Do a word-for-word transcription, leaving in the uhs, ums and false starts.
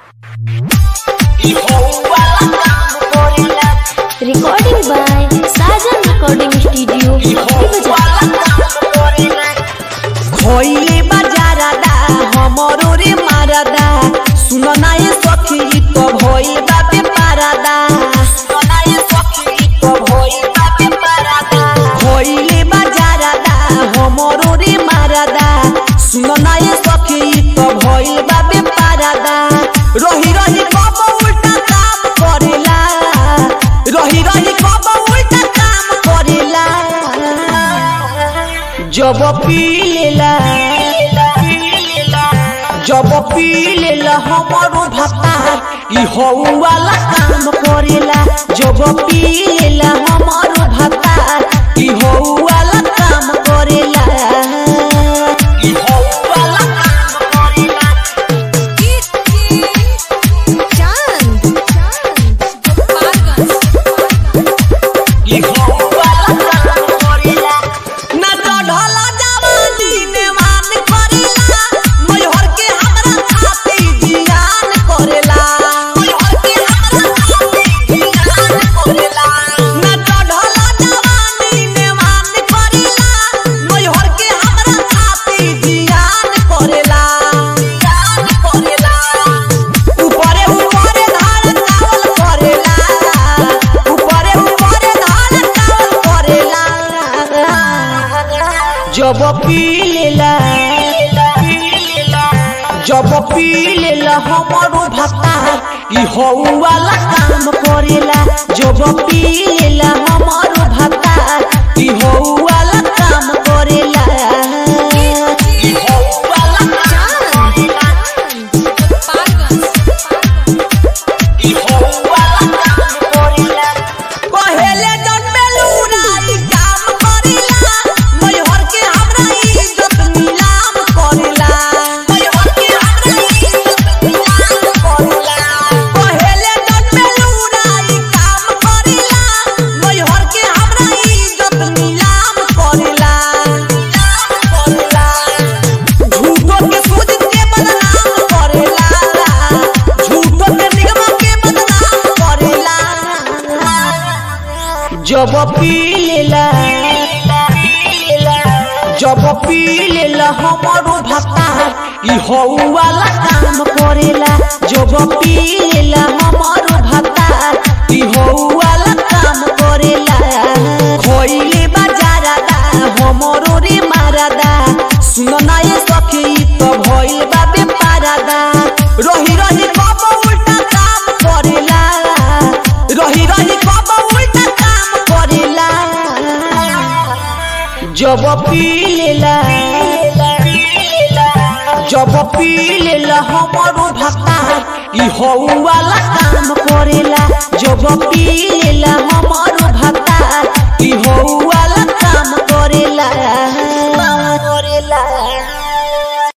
Recording by Sajan Recording Studio. खोइले बाजारादा हमरो रे मारादा सुनो ना ये सखी तो भइल बाबे पारादा सुनो ना ये सखी तो भइल बाबे पारादा खोइले बाजारादा हमरो रे मारादा सुनो ना ये सखी तो भइल बाबे पारादा रही रही कब उल्टा काम करेला रही रही कब उल्टा काम करेला जब पी लेला जब पी लेला हमरो भातार ई हो वाला काम करेला जब पी लेला हमरो भातार ई हो वाला काम करेला ई हो वाला काम करेला Chand ई हो वाला काम करेला ना चढ़ला जवानी ने मान करेला मयूर के हमरा खाती जियान करेला मयूर के हमरा खाती जियान करेला ना चढ़ला जवानी ने मान करेला मयूर के हमरा खाती जियान करेला जियान करेला ऊपरे ऊपरे धार चावल करेला ऊपरे ऊपरे धार चावल करेला जब पी लेला जब पी लेला हमरो भातार ई हो वाला काम करेला जब पी लेला हमरो भातार ई हो वाला काम करेला ई हो वाला काम करेला ई हो वाला काम करेला कहेले जन्मेलूरा ई काम करेला मयूर के हमरा इज्जत नीलाम करेला मयूर के हमरा इज्जत नीलाम करेला कहेले जन्मेलूरा ई काम करेला मयूर के हमरा इज्जत नीलाम करेला नीलाम करेला झूठो के सूझ के बदनाम करेला झूठो के निगम के बदनाम करेला जब पी लेला जब पी लेला हमरो भातार ई हो वाला काम करेला जब पी लेला हमरो भातार ई हो वाला काम करेला खोइले बाजारादा हमरो रे मारादा सुनो ना ये सखी तो भइल बाबे पारादा रही रही कब उल्टा काम करेला रही रही कब उल्टा काम करेला जब पी लेला जब पी लेला हमरो भातार ई हो वाला काम करेला जब पी लेला हमरो